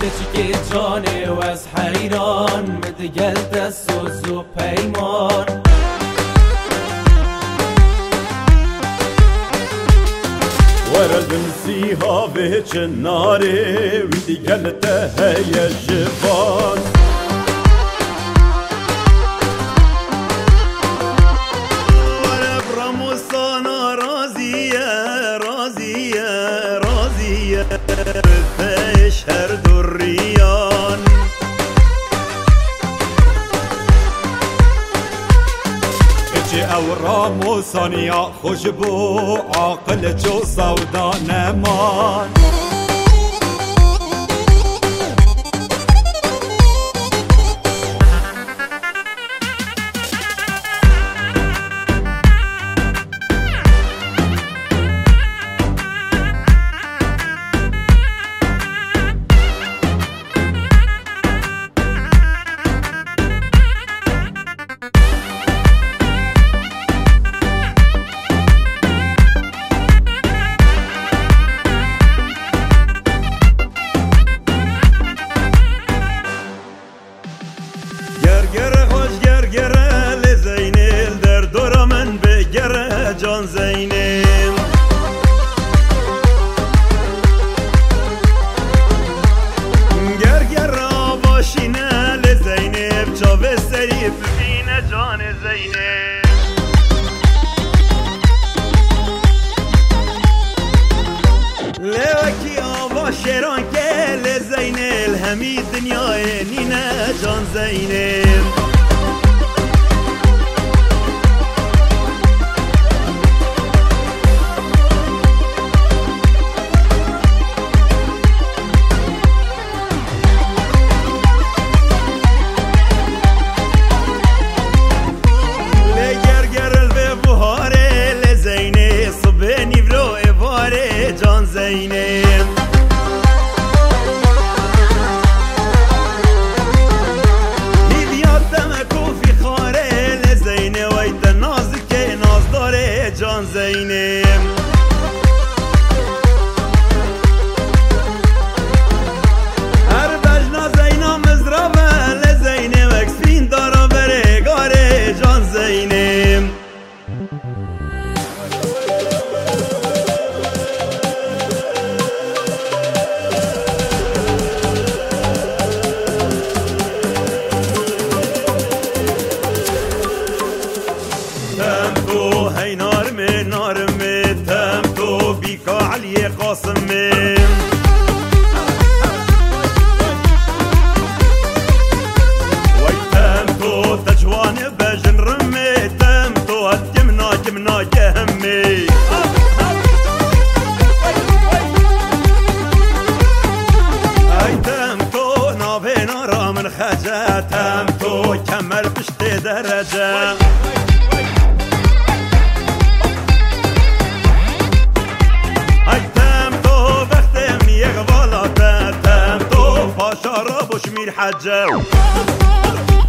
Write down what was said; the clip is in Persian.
تشکی جانه و از حیران مدگل دست و پیمان وردن سیها به چناره و دیگل تهیه جبان وربرموسانا رازیه رفش هر دوریان او راموسانیا خوش بو عاقل جو سودا نمان گرگره خوش گرگره لزینل در دور من بگره جان زینم گرگره باشینه لزینب چاوه سری ببینه جان زینب لوکی آوا شیران که لزینل همی دنیای نینه جان زینب لگرگرل به بهاره لزینه صبح نیورو ایواره جان زینب جان زینم هر بجنا زینا مزرابه لزینم اکسفین دارا بره گاره جان زینم هی نارمه تم تو بیکا علی قاسمه وی تم تو تجوان بجن رمه تم تو هد جمنا جهمه ای تم تو نابه نارا من خجه تم تو کمر پشت درجه شارب وشمير حجاو